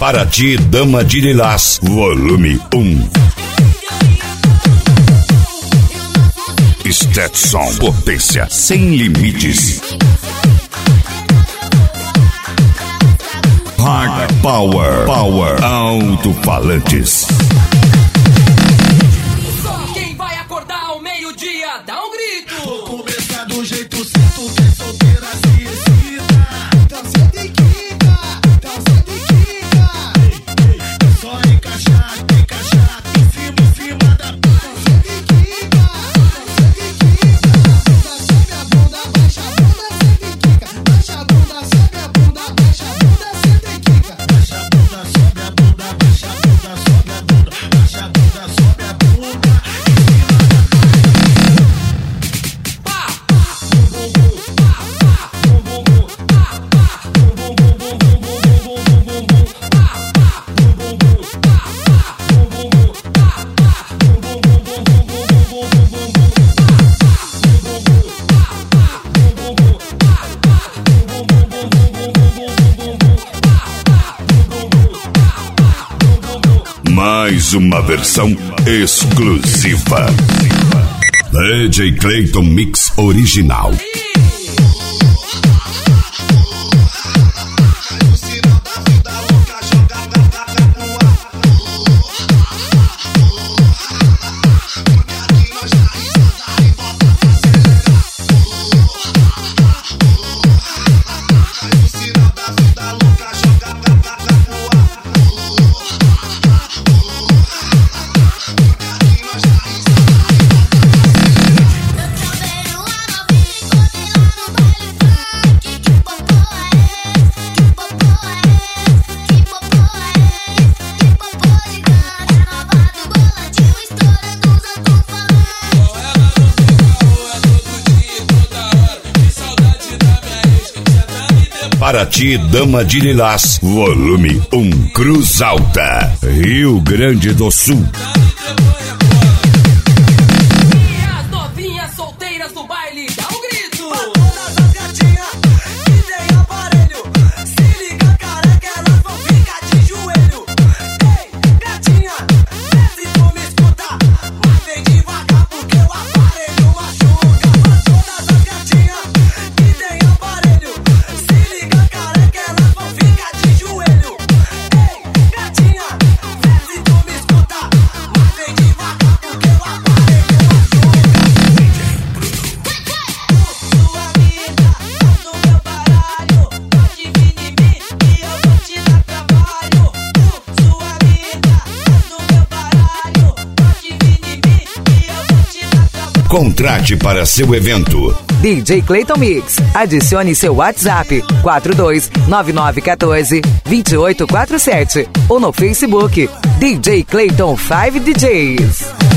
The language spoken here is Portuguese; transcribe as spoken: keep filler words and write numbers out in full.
Para ti, Dama de Lilás, volume um. Stetson, potência sem limites. Hard Power, Power, alto-falantes. Só quem vai acordar ao meio-dia dá um grito. Vou começar do jeito certo, que solteira se excita. Então cê tem quica, então cê tem quica. É só encaixar, encaixar em cima, em cima da puta. Então cê tem quica, então cê tem quica. Sobe a bunda, baixa a bunda, cê tem quica. Baixa a bunda, sobe a bunda, baixa a bunda, cê tem quica. Baixa a bunda, sobe a bunda, baixa a bunda, sobe a bunda, baixa a bunda, sobe a bunda. Mais uma versão exclusiva. D J Clayton Mix Original. Para ti, Dama de Lilás, volume um. Cruz Alta, Rio Grande do Sul. E as novinhas solteiras do baile dá um grito. Pra todas as gatinhas que tem aparelho, se liga careca, elas vão ficar de joelho. Ei, gatinha, vê se tu me escuta, mas vem devagar porque o aparelho machuca. Pra todas as gatinhas que tem aparelho, se liga careca, elas vão ficar de joelho. Ei, gatinha, vê se tu me escuta, mas vem devagar porque o aparelho machuca. Sua amiga, faz o meu baralho, pode vir em mim e eu vou te dar trabalho. Sua amiga, faz o meu baralho, pode vir em mim e eu vou te dar trabalho. Contrate para seu evento. D J Clayton Mix. Adicione seu WhatsApp quatro dois nove nove um quatro dois oito quatro sete ou no Facebook D J Clayton cinco D Js.